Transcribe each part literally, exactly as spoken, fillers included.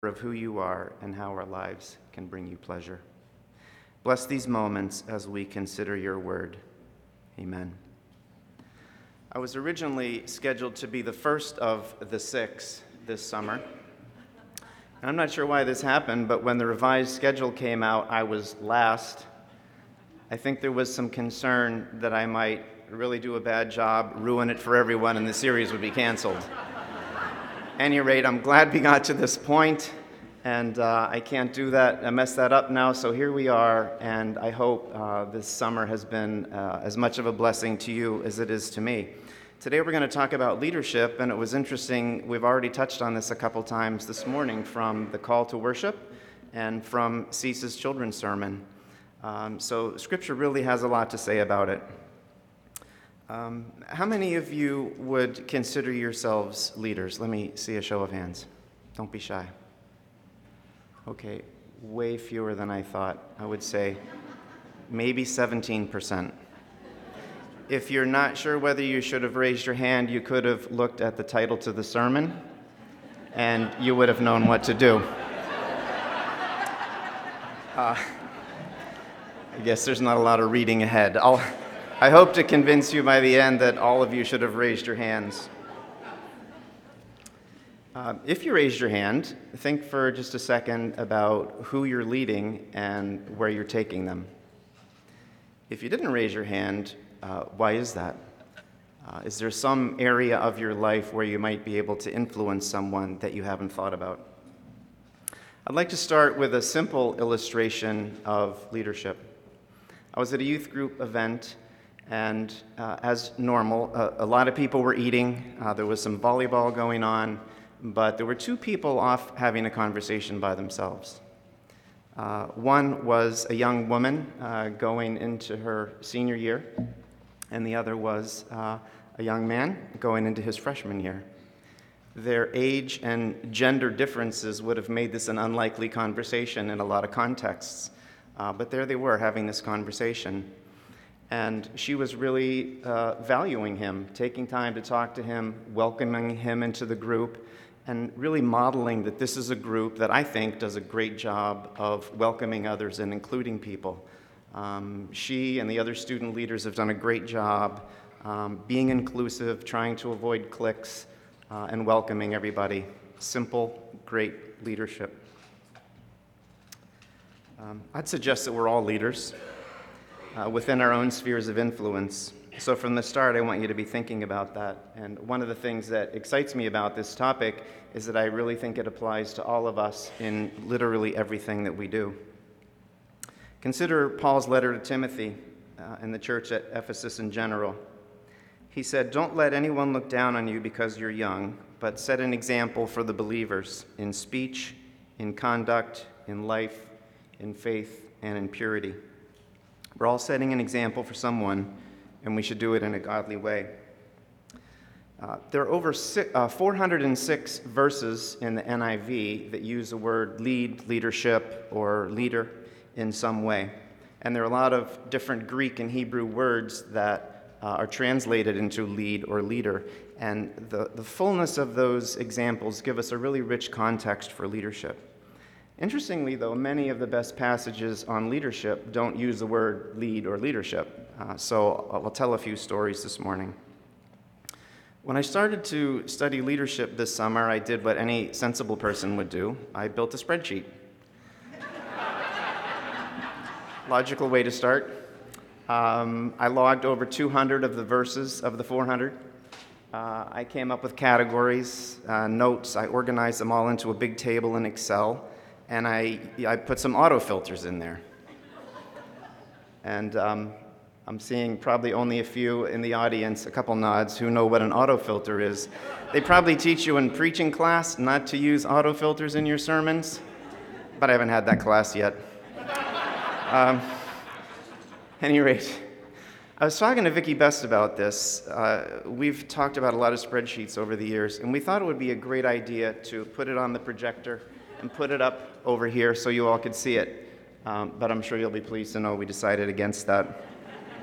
of who you are and how our lives can bring you pleasure. Bless these moments as we consider your word. Amen. I was originally scheduled to be the first of the six this summer. And I'm not sure why this happened, but when the revised schedule came out, I was last. I think there was some concern that I might really do a bad job, ruin it for everyone, and the series would be canceled. At any rate, I'm glad we got to this point, and uh, I can't do that, I messed that up now, so here we are, and I hope uh, this summer has been uh, as much of a blessing to you as it is to me. Today we're going to talk about leadership, and it was interesting, we've already touched on this a couple times this morning from the call to worship and from Cease's children's sermon. Um, so Scripture really has a lot to say about it. Um, how many of you would consider yourselves leaders? Let me see a show of hands. Don't be shy. Okay, way fewer than I thought. I would say maybe seventeen percent. If you're not sure whether you should have raised your hand, you could have looked at the title to the sermon, and you would have known what to do. Uh, I guess there's not a lot of reading ahead. I'll... I hope to convince you by the end that all of you should have raised your hands. Uh, if you raised your hand, think for just a second about who you're leading and where you're taking them. If you didn't raise your hand, uh, why is that? Uh, is there some area of your life where you might be able to influence someone that you haven't thought about? I'd like to start with a simple illustration of leadership. I was at a youth group event, and uh, as normal, uh, a lot of people were eating. Uh, there was some volleyball going on, but there were two people off having a conversation by themselves. Uh, one was a young woman uh, going into her senior year, and the other was uh, a young man going into his freshman year. Their age and gender differences would have made this an unlikely conversation in a lot of contexts, uh, but there they were having this conversation. And she was really uh, valuing him, taking time to talk to him, welcoming him into the group, and really modeling that this is a group that I think does a great job of welcoming others and including people. Um, she and the other student leaders have done a great job um, being inclusive, trying to avoid cliques, uh, and welcoming everybody. Simple, great leadership. Um, I'd suggest that we're all leaders. Uh, within our own spheres of influence. So from the start, I want you to be thinking about that. And one of the things that excites me about this topic is that I really think it applies to all of us in literally everything that we do. Consider Paul's letter to Timothy uh, and the church at Ephesus in general. He said, "Don't let anyone look down on you because you're young, but set an example for the believers in speech, in conduct, in life, in faith, and in purity." We're all setting an example for someone, and we should do it in a godly way. Uh, there are over six, uh, four hundred six verses in the N I V that use the word lead, leadership, or leader in some way. And there are a lot of different Greek and Hebrew words that uh, are translated into lead or leader. And the, the fullness of those examples give us a really rich context for leadership. Interestingly, though, many of the best passages on leadership don't use the word lead or leadership. Uh, so I'll tell a few stories this morning. When I started to study leadership this summer, I did what any sensible person would do. I built a spreadsheet. Logical way to start. Um, I logged over two hundred of the verses of the four hundred. Uh, I came up with categories, uh, notes. I organized them all into a big table in Excel. And I, I put some autofilters in there. And um, I'm seeing probably only a few in the audience, a couple nods, who know what an autofilter is. They probably teach you in preaching class not to use autofilters in your sermons, but I haven't had that class yet. Um, at any rate, I was talking to Vicki Best about this. Uh, we've talked about a lot of spreadsheets over the years, and we thought it would be a great idea to put it on the projector and put it up over here so you all could see it. Um, but I'm sure you'll be pleased to know we decided against that.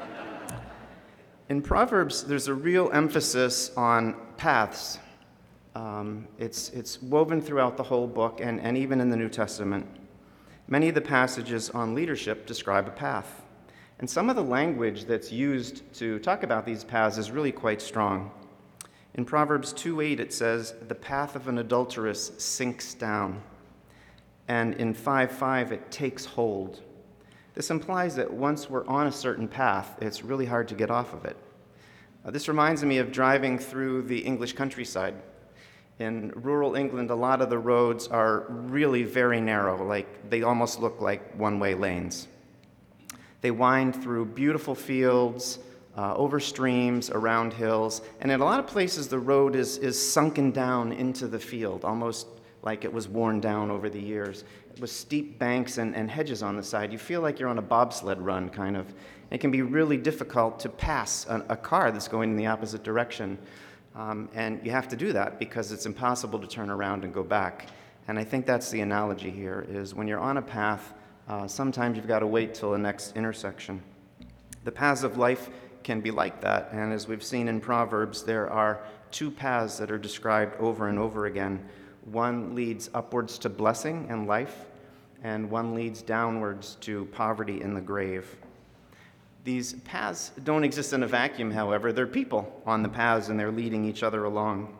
In Proverbs, there's a real emphasis on paths. Um, it's, it's woven throughout the whole book and, and even in the New Testament. Many of the passages on leadership describe a path. And some of the language that's used to talk about these paths is really quite strong. In Proverbs two eight, it says, "The path of an adulteress sinks down." And in five five, it takes hold. This implies that once we're on a certain path, it's really hard to get off of it. Uh, this reminds me of driving through the English countryside. In rural England, a lot of the roads are really very narrow, like they almost look like one-way lanes. They wind through beautiful fields, uh, over streams, around hills, and in a lot of places the road is, is sunken down into the field, almost like it was worn down over the years. With steep banks and, and hedges on the side, you feel like you're on a bobsled run, kind of. It can be really difficult to pass a, a car that's going in the opposite direction. Um, and you have to do that because it's impossible to turn around and go back. And I think that's the analogy here, is when you're on a path, uh, sometimes you've got to wait till the next intersection. The paths of life can be like that, and as we've seen in Proverbs, there are two paths that are described over and over again. One leads upwards to blessing and life, and one leads downwards to poverty in the grave. These paths don't exist in a vacuum, however. They're people on the paths, and they're leading each other along.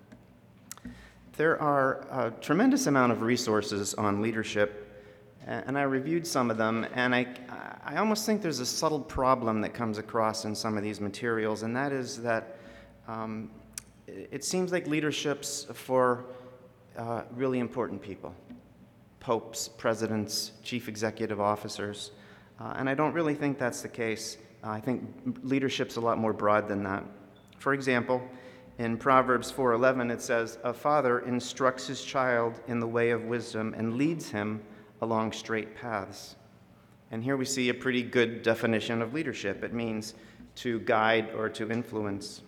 There are a tremendous amount of resources on leadership, and I reviewed some of them, and I, I almost think there's a subtle problem that comes across in some of these materials, and that is that um, it seems like leadership's for uh, really important people. Popes, presidents, chief executive officers. Uh, and I don't really think that's the case. Uh, I think leadership's a lot more broad than that. For example, in Proverbs four eleven, it says, "A father instructs his child in the way of wisdom and leads him along straight paths." And here we see a pretty good definition of leadership. It means to guide or to influence.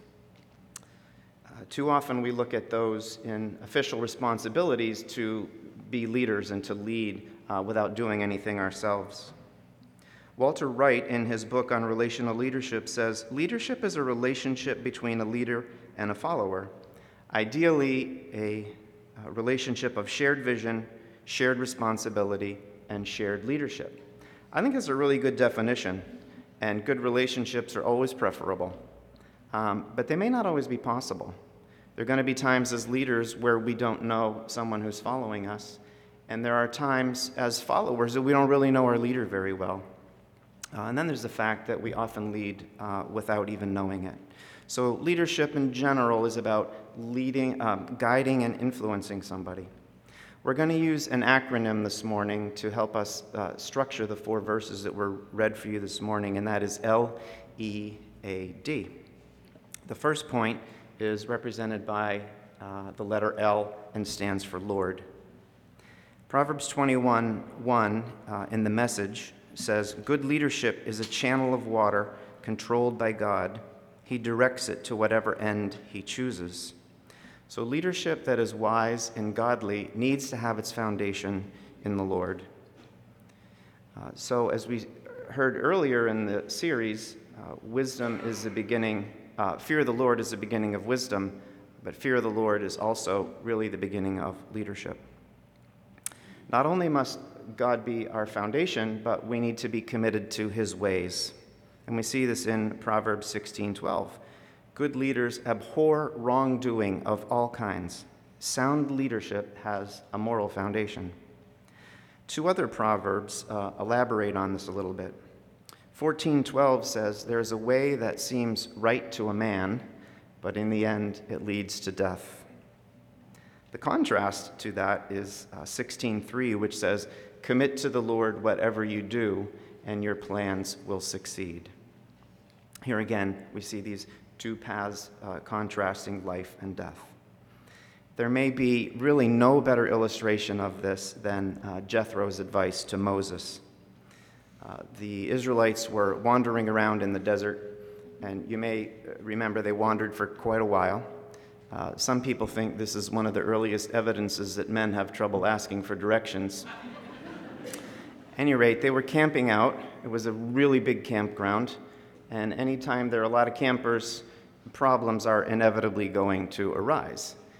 Uh, too often we look at those in official responsibilities to be leaders and to lead uh, without doing anything ourselves. Walter Wright, in his book on relational leadership, says, "Leadership is a relationship between a leader and a follower, ideally a, a relationship of shared vision, shared responsibility, and shared leadership." I think that's a really good definition, and good relationships are always preferable, um, but they may not always be possible. There are going to be times as leaders where we don't know someone who's following us, and there are times as followers that we don't really know our leader very well. Uh, and then there's the fact that we often lead uh, without even knowing it. So leadership in general is about leading, um, guiding and influencing somebody. We're going to use an acronym this morning to help us uh, structure the four verses that were read for you this morning, and that is L E A D. The first point is represented by uh, the letter L and stands for Lord. Proverbs twenty-one one uh, in the Message says, "Good leadership is a channel of water controlled by God. He directs it to whatever end he chooses." So leadership that is wise and godly needs to have its foundation in the Lord. Uh, so as we heard earlier in the series, uh, wisdom is the beginning, uh, fear of the Lord is the beginning of wisdom, but fear of the Lord is also really the beginning of leadership. Not only must God be our foundation, but we need to be committed to his ways. And we see this in Proverbs sixteen twelve. "Good leaders abhor wrongdoing of all kinds. Sound leadership has a moral foundation." Two other Proverbs uh, elaborate on this a little bit. fourteen twelve says, "There is a way that seems right to a man, but in the end it leads to death." The contrast to that is uh, sixteen three, which says, "Commit to the Lord whatever you do, and your plans will succeed." Here again, we see these two paths uh, contrasting life and death. There may be really no better illustration of this than uh, Jethro's advice to Moses. Uh, the Israelites were wandering around in the desert, and you may remember they wandered for quite a while. Uh, some people think this is one of the earliest evidences that men have trouble asking for directions. At any rate, they were camping out. It was a really big campground, and anytime there are a lot of campers, problems are inevitably going to arise.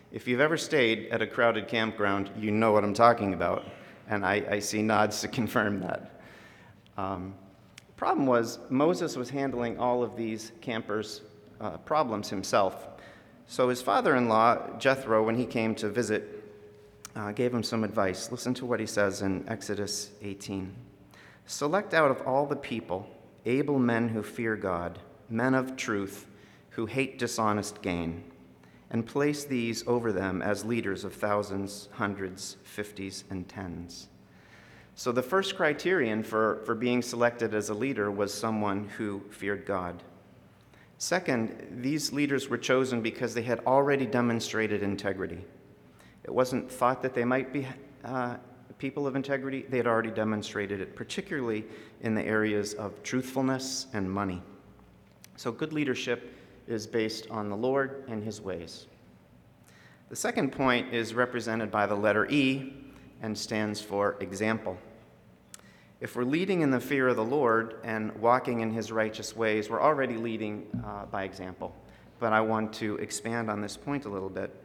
If you've ever stayed at a crowded campground, you know what I'm talking about, and I, I see nods to confirm that. Um, problem was, Moses was handling all of these campers' uh, problems himself. So his father-in-law, Jethro, when he came to visit, uh, gave him some advice. Listen to what he says in Exodus eighteen. Select out of all the people able men who fear God, men of truth, who hate dishonest gain, and place these over them as leaders of thousands, hundreds, fifties, and tens. So the first criterion for, for being selected as a leader was someone who feared God. Second, these leaders were chosen because they had already demonstrated integrity. It wasn't thought that they might be uh, people of integrity. They had already demonstrated it, particularly in the areas of truthfulness and money. So good leadership is based on the Lord and his ways. The second point is represented by the letter E and stands for example. If we're leading in the fear of the Lord and walking in his righteous ways, we're already leading uh, by example. But I want to expand on this point a little bit.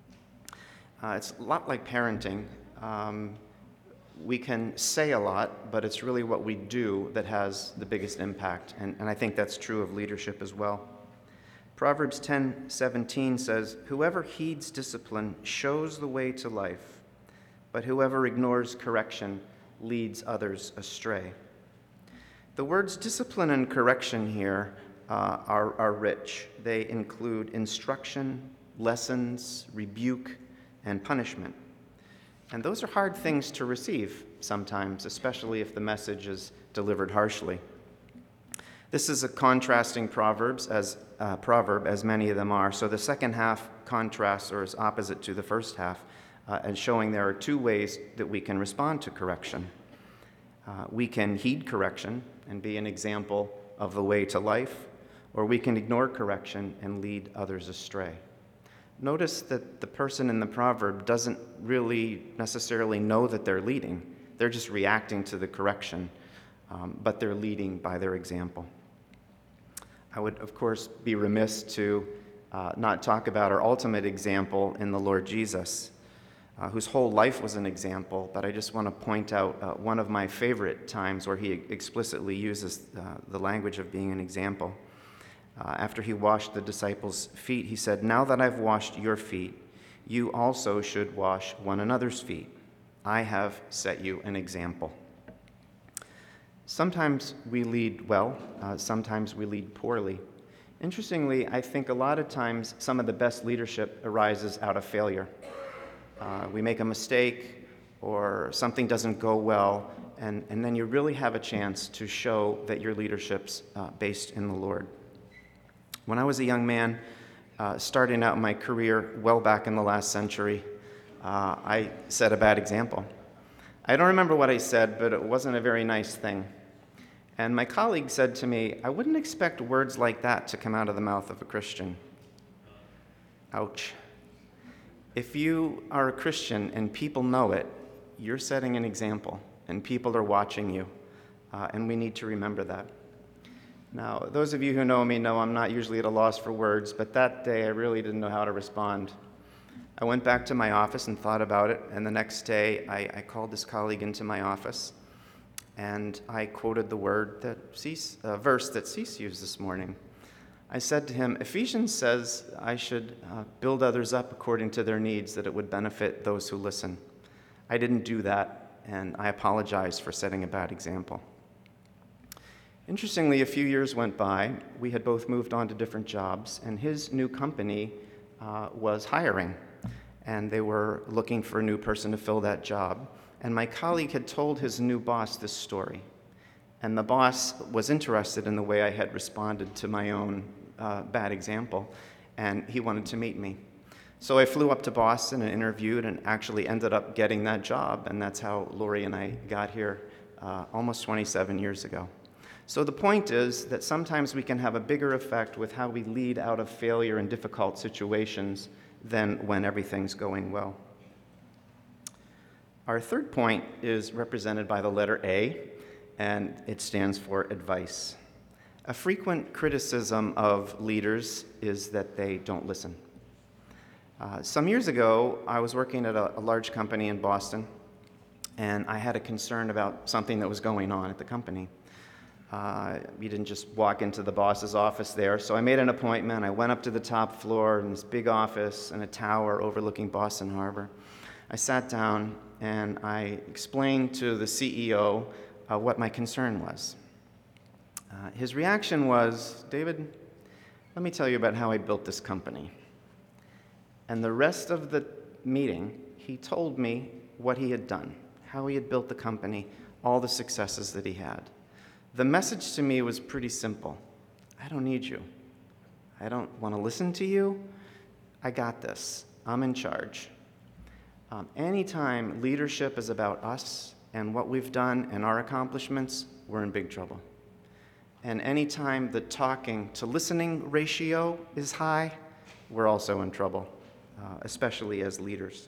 Uh, it's a lot like parenting. Um, we can say a lot, but it's really what we do that has the biggest impact. And, and I think that's true of leadership as well. Proverbs ten seventeen says, "Whoever heeds discipline shows the way to life, but whoever ignores correction leads others astray." The words discipline and correction here uh, are, are rich. They include instruction, lessons, rebuke, and punishment. And those are hard things to receive sometimes, especially if the message is delivered harshly. This is a contrasting proverbs as uh, proverb, as many of them are. So the second half contrasts or is opposite to the first half, uh, and showing there are two ways that we can respond to correction. Uh, we can heed correction and be an example of the way to life, or we can ignore correction and lead others astray. Notice that the person in the proverb doesn't really necessarily know that they're leading. They're just reacting to the correction, um, but they're leading by their example. I would, of course, be remiss to uh, not talk about our ultimate example in the Lord Jesus, uh, whose whole life was an example, but I just want to point out uh, one of my favorite times where he explicitly uses uh, the language of being an example. Uh, after he washed the disciples' feet, he said, "Now that I've washed your feet, you also should wash one another's feet. I have set you an example." Sometimes we lead well, uh, sometimes we lead poorly. Interestingly, I think a lot of times some of the best leadership arises out of failure. Uh, we make a mistake or something doesn't go well, and, and then you really have a chance to show that your leadership's uh, based in the Lord. When I was a young man, uh, starting out my career well back in the last century, uh, I set a bad example. I don't remember what I said, but it wasn't a very nice thing. And my colleague said to me, "I wouldn't expect words like that to come out of the mouth of a Christian." Ouch. If you are a Christian and people know it, you're setting an example, and people are watching you, uh, and we need to remember that. Now, those of you who know me know I'm not usually at a loss for words, but that day I really didn't know how to respond. I went back to my office and thought about it, and the next day I, I called this colleague into my office, and I quoted the word that Cease, uh, verse that Cease used this morning. I said to him, "Ephesians says I should uh, build others up according to their needs, that it would benefit those who listen." I didn't do that, and I apologize for setting a bad example. Interestingly, a few years went by. We had both moved on to different jobs, and his new company uh, was hiring, and they were looking for a new person to fill that job. And my colleague had told his new boss this story, and the boss was interested in the way I had responded to my own uh, bad example, and he wanted to meet me. So I flew up to Boston and interviewed and actually ended up getting that job, and that's how Lori and I got here uh, almost twenty-seven years ago. So the point is that sometimes we can have a bigger effect with how we lead out of failure in difficult situations than when everything's going well. Our third point is represented by the letter A, and it stands for advice. A frequent criticism of leaders is that they don't listen. Uh, some years ago, I was working at a, a large company in Boston, and I had a concern about something that was going on at the company. Uh, you didn't just walk into the boss's office there, so I made an appointment. I went up to the top floor in this big office in a tower overlooking Boston Harbor. I sat down and I explained to the C E O uh, what my concern was. Uh, his reaction was, "David, let me tell you about how I built this company." And the rest of the meeting, he told me what he had done, how he had built the company, all the successes that he had. The message to me was pretty simple. I don't need you. I don't want to listen to you. I got this. I'm in charge. Um, anytime leadership is about us and what we've done and our accomplishments, we're in big trouble. And anytime the talking to listening ratio is high, we're also in trouble, uh, especially as leaders.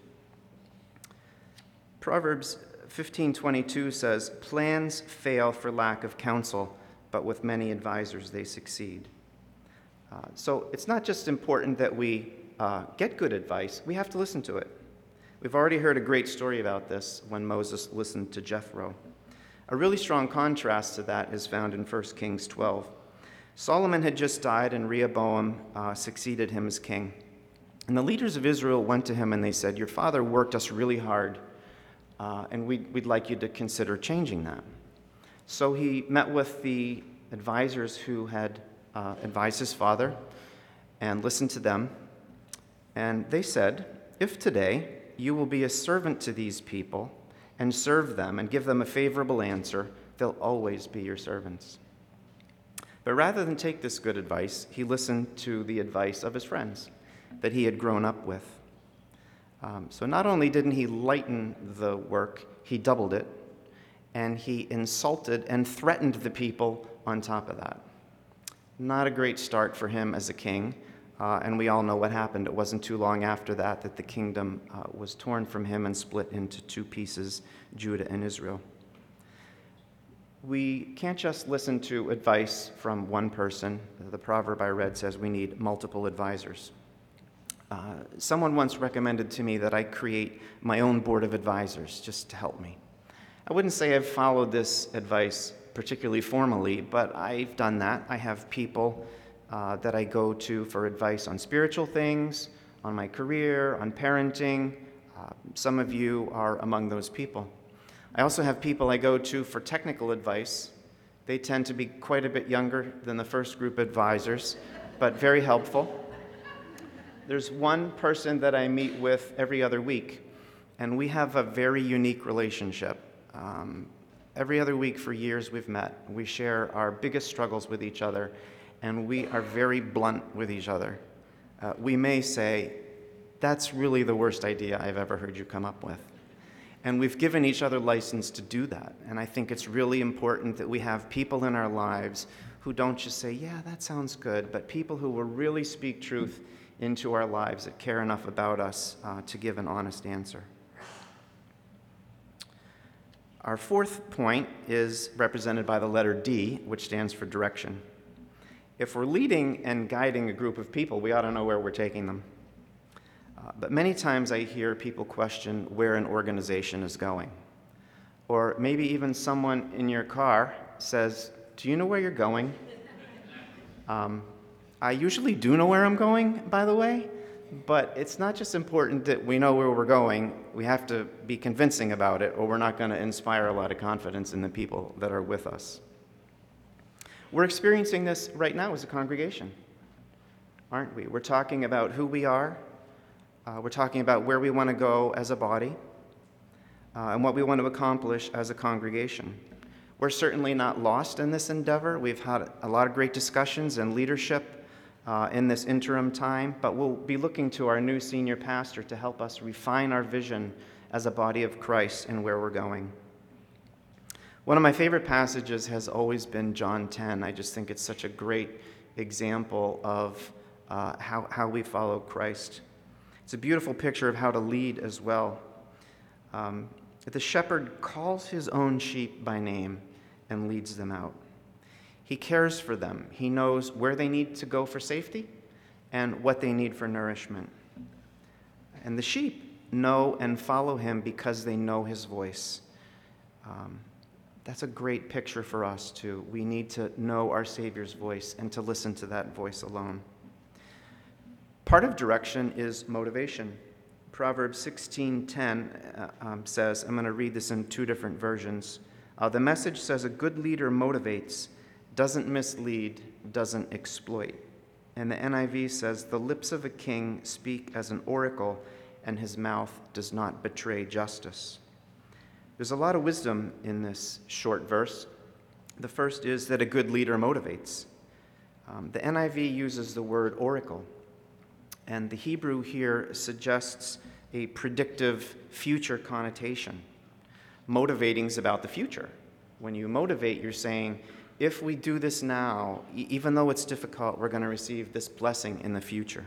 Proverbs fifteen twenty-two says, "Plans fail for lack of counsel, but with many advisors they succeed." Uh, so it's not just important that we uh, get good advice, we have to listen to it. We've already heard a great story about this when Moses listened to Jethro. A really strong contrast to that is found in First Kings twelve. Solomon had just died, and Rehoboam uh, succeeded him as king. And the leaders of Israel went to him and they said, "Your father worked us really hard. Uh, and we'd, we'd like you to consider changing that." So he met with the advisors who had uh, advised his father and listened to them. And they said, "If today you will be a servant to these people and serve them and give them a favorable answer, they'll always be your servants." But rather than take this good advice, he listened to the advice of his friends that he had grown up with. Um, so not only didn't he lighten the work, he doubled it, and he insulted and threatened the people on top of that. Not a great start for him as a king, uh, and we all know what happened. It wasn't too long after that that the kingdom uh, was torn from him and split into two pieces, Judah and Israel. We can't just listen to advice from one person. The proverb I read says we need multiple advisors. Uh, someone once recommended to me that I create my own board of advisors just to help me. I wouldn't say I've followed this advice particularly formally, but I've done that. I have people uh, that I go to for advice on spiritual things, on my career, on parenting. Uh, some of you are among those people. I also have people I go to for technical advice. They tend to be quite a bit younger than the first group advisors, but very helpful. There's one person that I meet with every other week, and we have a very unique relationship. Um, every other week for years we've met. We share our biggest struggles with each other, and we are very blunt with each other. Uh, we may say, "That's really the worst idea I've ever heard you come up with." And we've given each other license to do that. And I think it's really important that we have people in our lives who don't just say, "Yeah, that sounds good," but people who will really speak truth into our lives, that care enough about us uh, to give an honest answer. Our fourth point is represented by the letter D, which stands for direction. If we're leading and guiding a group of people, we ought to know where we're taking them. Uh, but many times I hear people question where an organization is going. Or maybe even someone in your car says, "Do you know where you're going?" Um, I usually do know where I'm going, by the way, but it's not just important that we know where we're going. We have to be convincing about it, or we're not going to inspire a lot of confidence in the people that are with us. We're experiencing this right now as a congregation, aren't we? We're talking about who we are. Uh, we're talking about where we want to go as a body, uh, and what we want to accomplish as a congregation. We're certainly not lost in this endeavor. We've had a lot of great discussions and leadership Uh, in this interim time, but we'll be looking to our new senior pastor to help us refine our vision as a body of Christ and where we're going. One of my favorite passages has always been John ten. I just think it's such a great example of uh, how, how we follow Christ. It's a beautiful picture of how to lead as well. Um, the shepherd calls his own sheep by name and leads them out. He cares for them. He knows where they need to go for safety and what they need for nourishment. And the sheep know and follow him because they know his voice. Um, that's a great picture for us, too. We need to know our Savior's voice and to listen to that voice alone. Part of direction is motivation. Proverbs sixteen ten uh, um, says, I'm going to read this in two different versions. Uh, the Message says, a good leader motivates, doesn't mislead, doesn't exploit. And the N I V says, the lips of a king speak as an oracle, and his mouth does not betray justice. There's a lot of wisdom in this short verse. The first is that a good leader motivates. Um, the N I V uses the word oracle, and the Hebrew here suggests a predictive future connotation. Motivating is about the future. When you motivate, you're saying, if we do this now, e- even though it's difficult, we're going to receive this blessing in the future.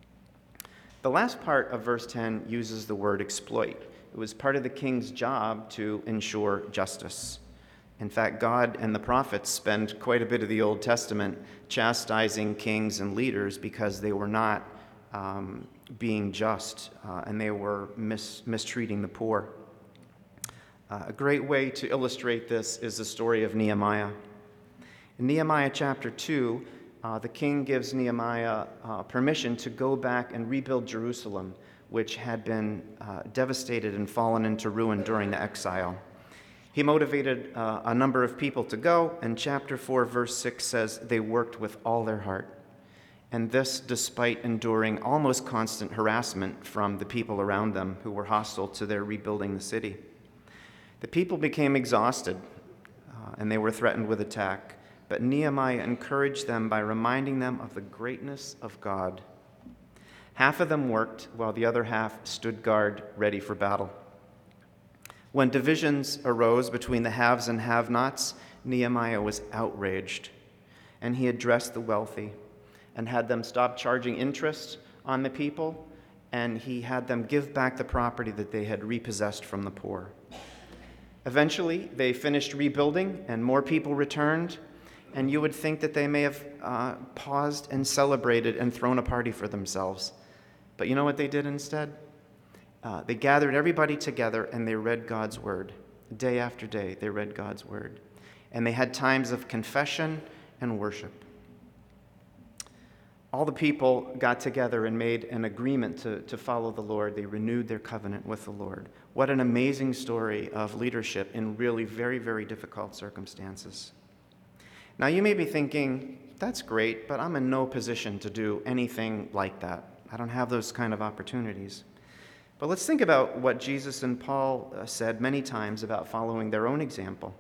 The last part of verse ten uses the word exploit. It was part of the king's job to ensure justice. In fact, God and the prophets spend quite a bit of the Old Testament chastising kings and leaders because they were not um, being just uh, and they were mis- mistreating the poor. Uh, a great way to illustrate this is the story of Nehemiah. In Nehemiah chapter two, uh, the king gives Nehemiah uh, permission to go back and rebuild Jerusalem, which had been uh, devastated and fallen into ruin during the exile. He motivated uh, a number of people to go, and chapter four, verse six says they worked with all their heart. And this despite enduring almost constant harassment from the people around them who were hostile to their rebuilding the city. The people became exhausted, uh, and they were threatened with attack. But Nehemiah encouraged them by reminding them of the greatness of God. Half of them worked, while the other half stood guard, ready for battle. When divisions arose between the haves and have-nots, Nehemiah was outraged, and he addressed the wealthy and had them stop charging interest on the people, and he had them give back the property that they had repossessed from the poor. Eventually, they finished rebuilding, and more people returned, and you would think that they may have uh, paused and celebrated and thrown a party for themselves. But you know what they did instead? Uh, they gathered everybody together and they read God's word. Day after day, they read God's word. And they had times of confession and worship. All the people got together and made an agreement to, to follow the Lord. They renewed their covenant with the Lord. What an amazing story of leadership in really very, very difficult circumstances. Now, you may be thinking, that's great, but I'm in no position to do anything like that. I don't have those kind of opportunities. But let's think about what Jesus and Paul said many times about following their own example.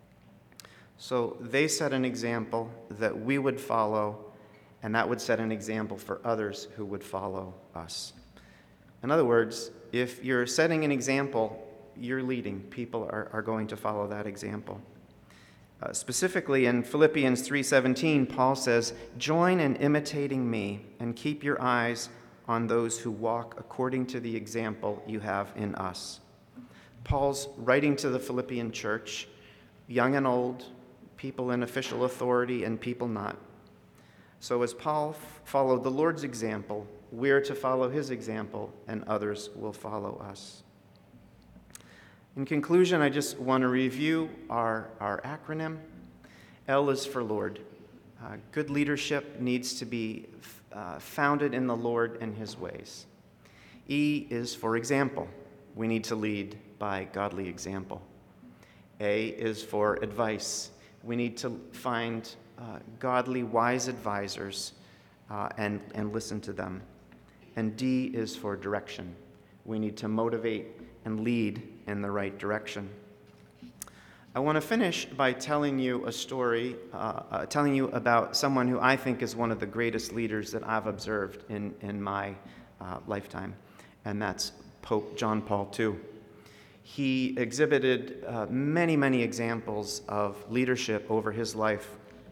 So they set an example that we would follow, and that would set an example for others who would follow us. In other words, if you're setting an example, you're leading. People are, are going to follow that example. Uh, specifically in Philippians three seventeen, Paul says, "Join in imitating me and keep your eyes on those who walk according to the example you have in us." Paul's writing to the Philippian church, young and old, people in official authority and people not. So as Paul f- followed the Lord's example, we're to follow his example, and others will follow us. In conclusion, I just want to review our, our acronym. L is for Lord. Uh, good leadership needs to be uh, founded in the Lord and his ways. E is for example. We need to lead by godly example. A is for advice. We need to find uh, godly, wise advisors uh, and, and listen to them. And D is for direction. We need to motivate and lead in the right direction. I want to finish by telling you a story, uh, uh, telling you about someone who I think is one of the greatest leaders that I've observed in, in my uh, lifetime, and that's Pope John Paul the Second. He exhibited uh, many, many examples of leadership over his life.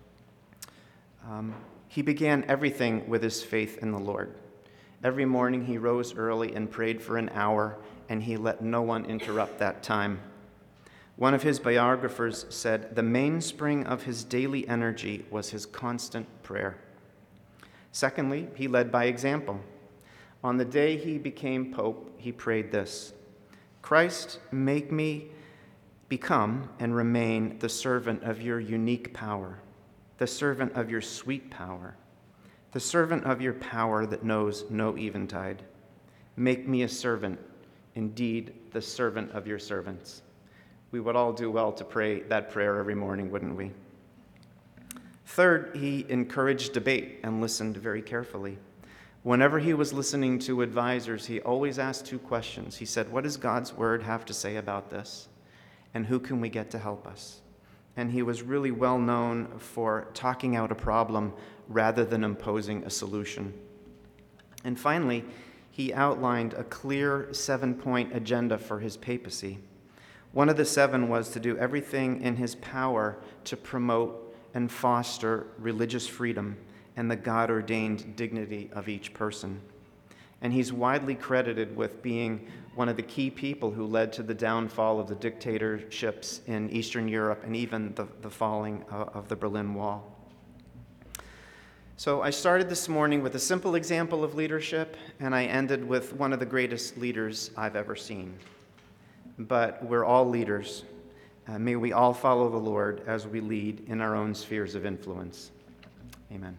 Um, he began everything with his faith in the Lord. Every morning he rose early and prayed for an hour, and he let no one interrupt that time. One of his biographers said, "The mainspring of his daily energy was his constant prayer." Secondly, he led by example. On the day he became Pope, he prayed this: Christ, make me become and remain the servant of your unique power, the servant of your sweet power, the servant of your power that knows no eventide. Make me a servant, indeed the servant of your servants. We would all do well to pray that prayer every morning, wouldn't we? Third, he encouraged debate and listened very carefully. Whenever he was listening to advisors, he always asked two questions. He said, what does God's word have to say about this? And who can we get to help us? And he was really well known for talking out a problem rather than imposing a solution. And finally, he outlined a clear seven-point agenda for his papacy. One of the seven was to do everything in his power to promote and foster religious freedom and the God-ordained dignity of each person. And he's widely credited with being one of the key people who led to the downfall of the dictatorships in Eastern Europe and even the, the falling of the Berlin Wall. So I started this morning with a simple example of leadership, and I ended with one of the greatest leaders I've ever seen. But we're all leaders. Uh, may we all follow the Lord as we lead in our own spheres of influence. Amen.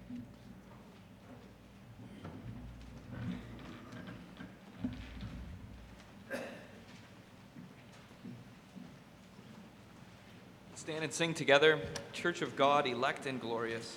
Stand and sing together, Church of God, elect and glorious.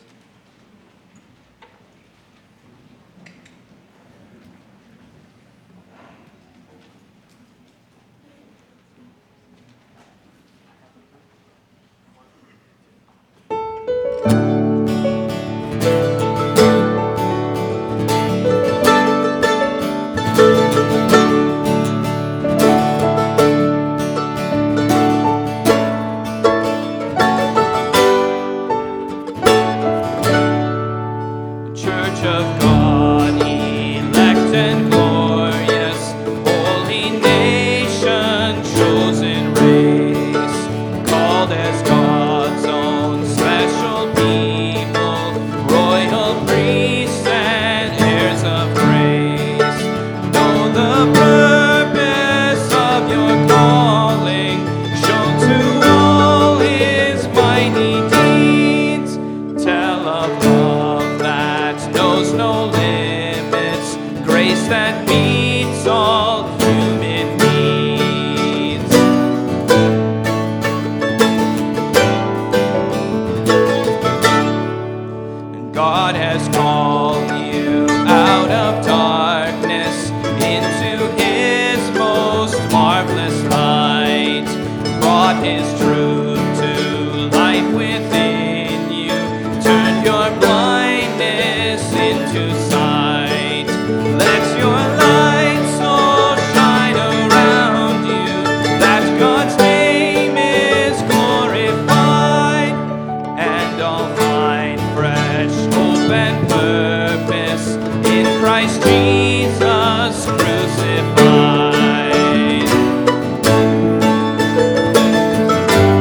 Crucified.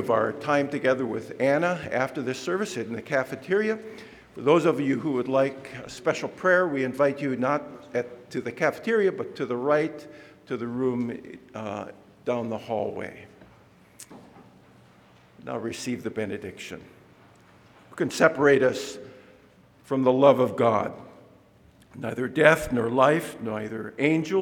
of our time together with Anna after this service in the cafeteria. For those of you who would like a special prayer, we invite you not at, to the cafeteria, but to the right, to the room uh, down the hallway. Now receive the benediction. Who can separate us from the love of God? Neither death nor life, neither angels